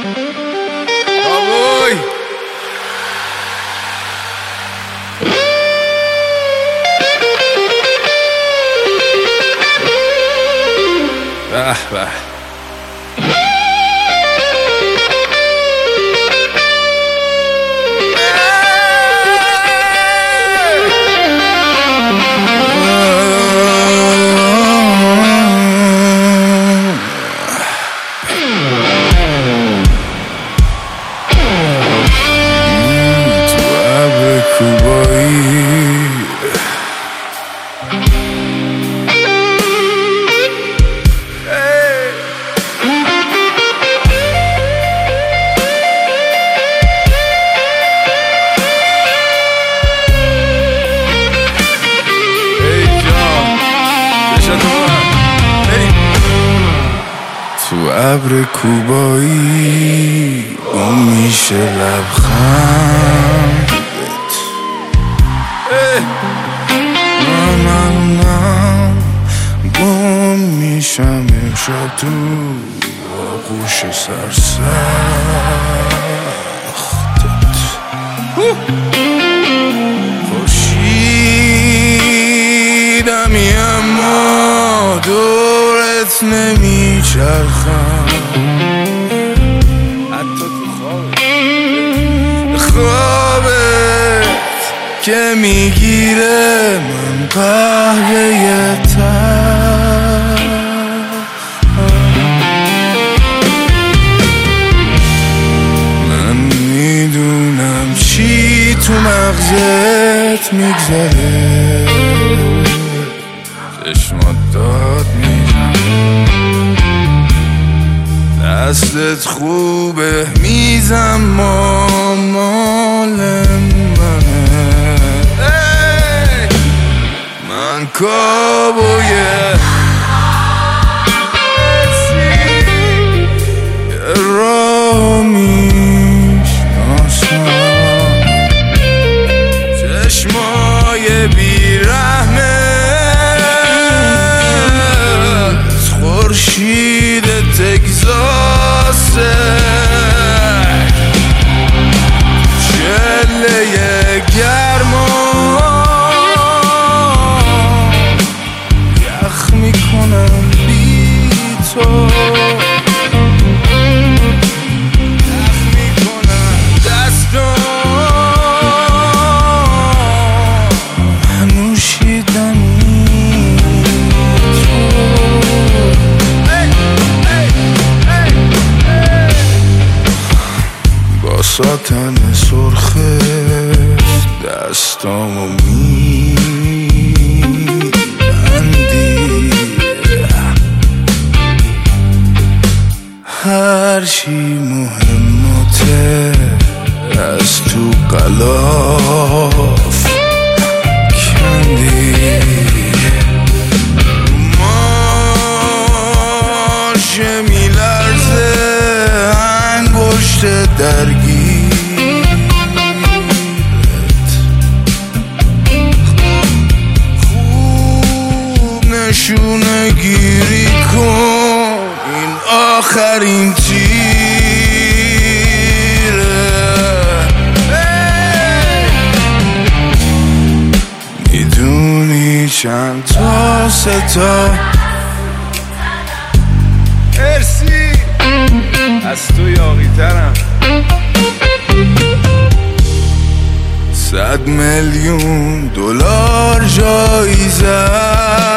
آوای به به تو ابر کوبایی گم میشه لبخندت من گم میشم امشب تو آغوش سرسختت خورشیدمی اما دورت نمیچرخم حتی تو خوابت که میگیره من قهوه تر من میدونم چی تو مغزت میگذره چشمات داد میزن دستت خوبه میزم مال منه من کابویه را میشناسم چشمای بیرحمه خورشید تگزاسه چله گرما یخ میکنم بی تو یخ میکنم دستان نوشیدنی تو با ساتن سرخت دستامو میبندی هرچی مهمته از تو غلاف کندی ماشه میلرزه انگشت درگیرت خوب نشونه گیری کن این آخرین تیره میدونی چند تا ستا مرسی از تو یاقی ترم 100 میلیون دلار جایزه